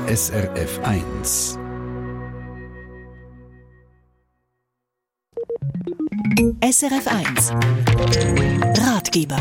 SRF 1. SRF 1 Ratgeber.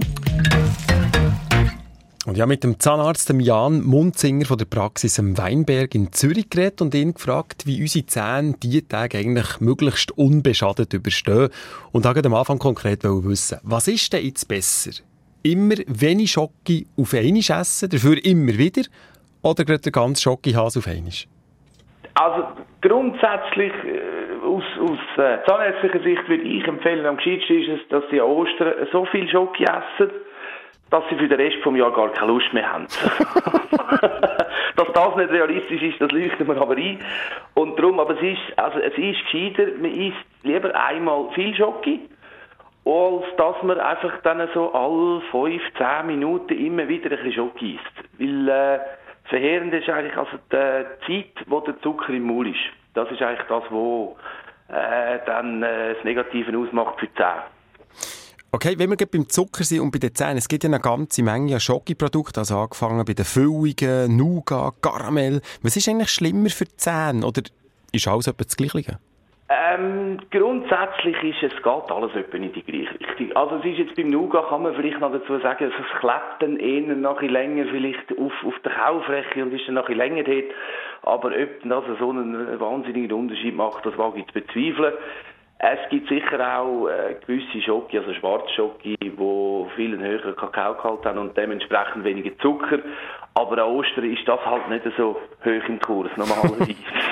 Und ich habe mit dem Zahnarzt Jan Munzinger von der Praxis am Weinberg in Zürich geredet und ihn gefragt, wie unsere Zähne diese Tage eigentlich möglichst unbeschadet überstehen. Und habe am Anfang konkret wissen, was ist denn jetzt besser? Immer wenig Schoki auf einmal essen, dafür immer wieder, oder gerade der ganze Schokihase auf einmal? Also grundsätzlich aus zahnärztlicher Sicht würde ich empfehlen, am gescheitsten ist es, dass sie an Ostern so viel Schoki essen, dass sie für den Rest des Jahres gar keine Lust mehr haben. Dass das nicht realistisch ist, das leuchtet mir aber ein. Und darum, aber es ist gescheiter, man isst lieber einmal viel Schoki, als dass man einfach dann so alle 5-10 Minuten immer wieder ein bisschen Schoki isst. Weil verheerend ist eigentlich also die Zeit, wo der Zucker im Mund ist. Das ist eigentlich das, was dann das Negative ausmacht für die Zähne. Okay, wenn wir gerade beim Zucker sind und bei den Zähnen, es gibt ja eine ganze Menge Schokiprodukte, also angefangen bei den Füllungen, Nougat, Karamell. Was ist eigentlich schlimmer für die Zähne oder ist alles etwa das Gleiche? Grundsätzlich geht alles etwa in die gleiche Richtung. Also es ist jetzt beim Nougat, kann man vielleicht noch dazu sagen, es klebt dann eher noch ein länger vielleicht auf der Kaufrechte und ist dann noch ein länger dort. Aber ob das so einen wahnsinnigen Unterschied macht, das wage ich zu bezweifeln. Es gibt sicher auch gewisse Schoki, also Schwarzschoki, die viel einen höheren Kakaogehalt haben und dementsprechend weniger Zucker. Aber an Ostern ist das halt nicht so hoch im Kurs, normalerweise.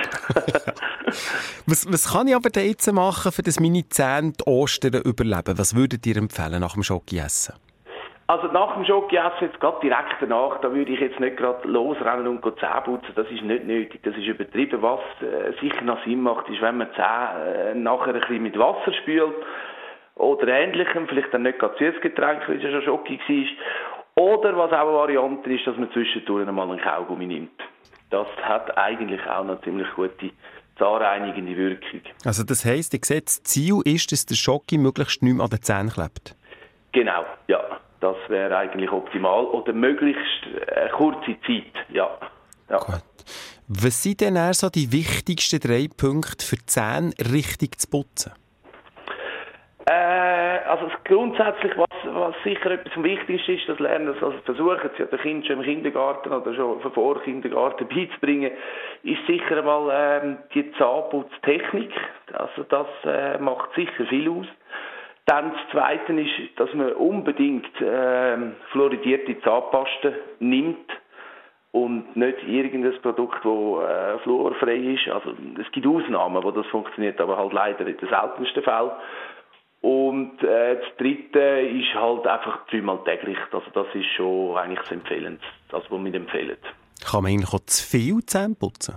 Was kann ich aber da jetzt machen, für das meine Zähne die Ostern überleben? Was würdet ihr empfehlen nach dem Schoki-Essen? Also nach dem Schoki-Essen, jetzt gerade direkt danach, da würde ich jetzt nicht gerade losrennen und Zähne putzen. Das ist nicht nötig, das ist übertrieben. Was sicher noch Sinn macht, ist, wenn man die Zähne nachher ein bisschen mit Wasser spült oder Ähnlichem, vielleicht dann nicht gerade Süßgetränk, weil es ja schon Schoki war. Oder was auch eine Variante ist, dass man zwischendurch einmal einen Kaugummi nimmt. Das hat eigentlich auch noch ziemlich gute zahnreinigende Wirkung. Also das heisst, ihr seht, das Ziel ist, dass der Schoki möglichst nicht mehr an den Zähnen klebt? Genau, ja. Das wäre eigentlich optimal. Oder möglichst eine kurze Zeit, ja. Gut. Was sind denn eher so die wichtigsten 3 Punkte für die Zähne richtig zu putzen? Also grundsätzlich, was sicher etwas am wichtigsten ist, das lernen, also versuchen sie den Kindern schon im Kindergarten oder schon vor Kindergarten beizubringen, ist sicher einmal die Zahnputztechnik. Also das macht sicher viel aus. Dann das Zweite ist, dass man unbedingt fluoridierte Zahnpasta nimmt und nicht irgendein Produkt, das fluorfrei ist. Also es gibt Ausnahmen, wo das funktioniert, aber halt leider in den seltensten Fällen. Und das Dritte ist halt einfach 3-mal täglich. Also das ist schon eigentlich das Empfehlende, das, was wir empfehlen. Kann man eigentlich auch zu viel Zähne putzen?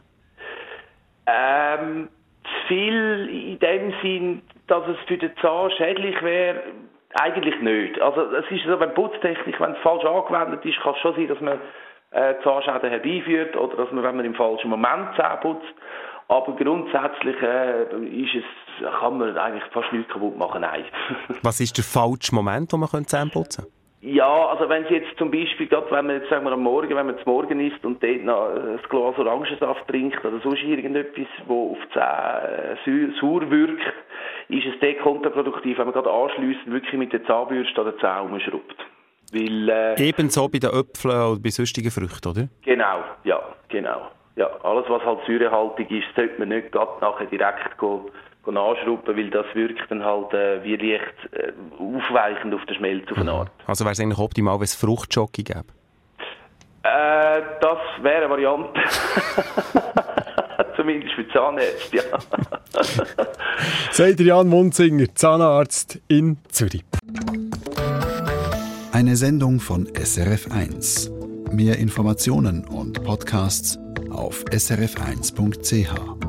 Zu viel in dem Sinn, dass es für den Zahn schädlich wäre, eigentlich nicht. Also es ist so, wenn Putztechnik, wenn es falsch angewendet ist, kann es schon sein, dass man Zahnschäden herbeiführt oder dass man, wenn man im falschen Moment Zähne putzt. Aber grundsätzlich kann man eigentlich fast nichts kaputt machen, nein. Was ist der falsche Moment, wo man Zähne putzen kann? Ja, also wenn Sie jetzt zum Beispiel, gerade wenn man jetzt, sagen wir am Morgen, wenn man zum Morgen isst und dort noch ein Glas Orangensaft trinkt oder sonst irgendetwas, das auf die Zähne sauer wirkt, ist es dort kontraproduktiv, wenn man gerade anschliessend wirklich mit der Zahnbürste an den Zähnen rumschraubt. Weil, ebenso bei den Äpfeln oder bei sonstigen Früchten, oder? Genau, ja, genau. Ja, alles, was halt säurehaltig ist, sollte man nicht gerade nachher direkt anschrauben, weil das wirkt dann halt wie leicht aufweichend auf den Schmelz auf eine Art. Also wäre es eigentlich optimal, wenn es Fruchtjockey gäbe? Das wäre eine Variante. Zumindest für Zahnärzte, ja. Sagt Jan Munzinger, Zahnarzt in Zürich. Eine Sendung von SRF 1. Mehr Informationen und Podcasts auf srf1.ch.